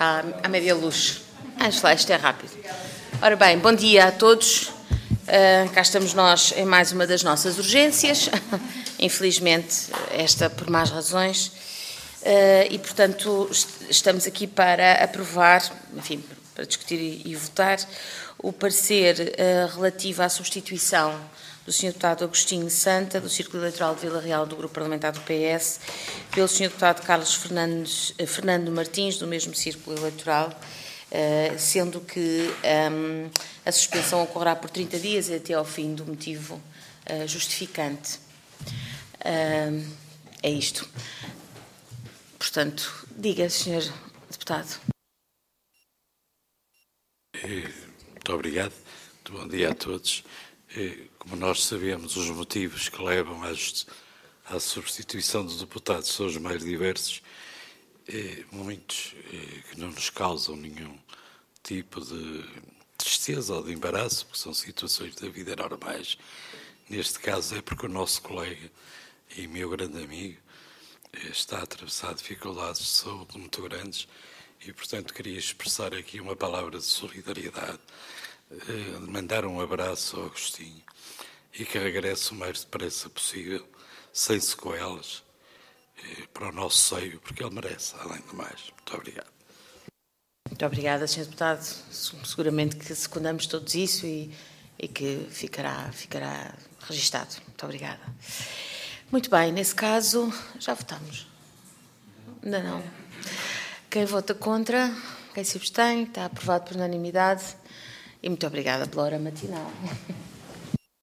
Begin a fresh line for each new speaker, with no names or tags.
Está à média luz. Acho lá, isto é rápido. Ora bem, bom dia a todos. Cá estamos nós em mais uma das nossas urgências. Infelizmente, esta por más razões. E, portanto, estamos aqui para aprovar, enfim, para discutir e votar, o parecer relativo à substituição do Sr. Deputado Agostinho Santa, do Círculo Eleitoral de Vila Real, do Grupo Parlamentar do PS, pelo Sr. Deputado Carlos Fernando Martins, do mesmo Círculo Eleitoral, sendo que a suspensão ocorrerá por 30 dias até ao fim do motivo justificante. É isto. Portanto, diga, Sr. Deputado.
Muito obrigado. Muito bom dia a todos. Como nós sabemos, os motivos que levam à substituição do deputado são os mais diversos, muitos que não nos causam nenhum tipo de tristeza ou de embaraço, porque são situações da vida normais. Neste caso é porque o nosso colega e meu grande amigo está a atravessar dificuldades de saúde muito grandes e, portanto, queria expressar aqui uma palavra de solidariedade, mandar um abraço ao Agostinho e que regresse o mais depressa possível, sem sequelas, para o nosso seio, porque ele merece, além do mais. Muito obrigado.
Muito obrigada, Sr. Deputado. Seguramente que secundamos todos isso e que ficará registado. Muito obrigada. Muito bem, nesse caso, já votamos? Ainda não. Quem vota contra? Quem se abstém? Está aprovado por unanimidade. E muito obrigada pela hora matinal.